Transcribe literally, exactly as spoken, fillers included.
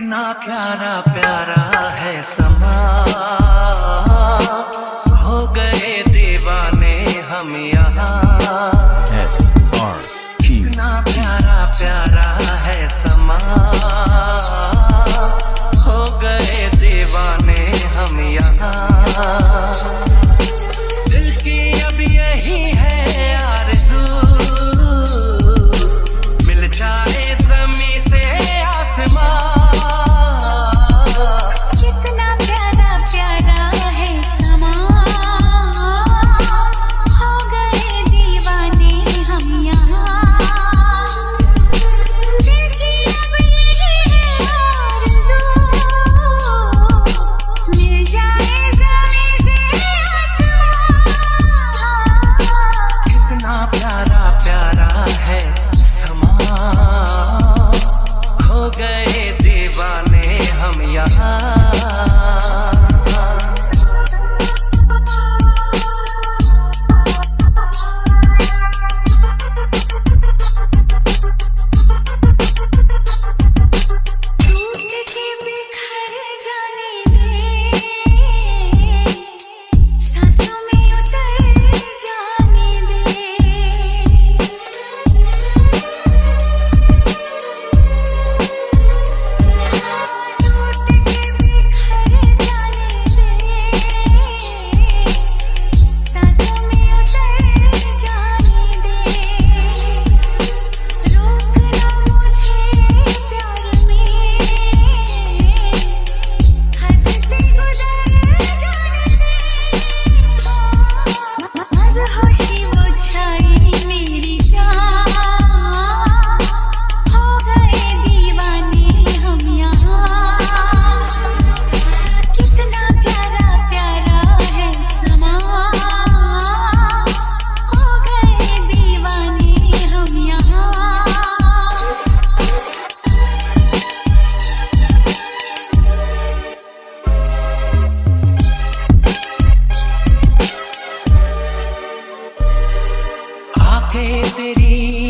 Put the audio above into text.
कितना प्यारा प्यारा है समा, हो गए दीवाने हम यहाँ। एस आर टी कितना प्यारा प्यारा है समा, हो गए दीवाने हम यहाँ। दिल की अब यही है आरज़ू, मिल जाए ज़मीं से आसमां। कितना प्यारा प्यारा है समा, हो गए दीवाने हम यहाँ। दिल की अब यही है आरज़ू, मिल जाए ज़मीं से आसमां। कितना प्यारा प्यारा है समा, हो गए दीवाने हम यहाँ। टूट के बिखर जाने दे, सांसों में उतर जाने दे। टूट के बिखर जाने दे, सांसों में उतर जाने दे। रोकना मुझे प्यार में, हद से गुजर जाने दे। मदहोशी वो छाई मेरी जान, हो गए दीवाने हम यहाँ। कितना प्यारा प्यारा है समा, हो गए दीवाने हम यहाँ। आंखें तेरी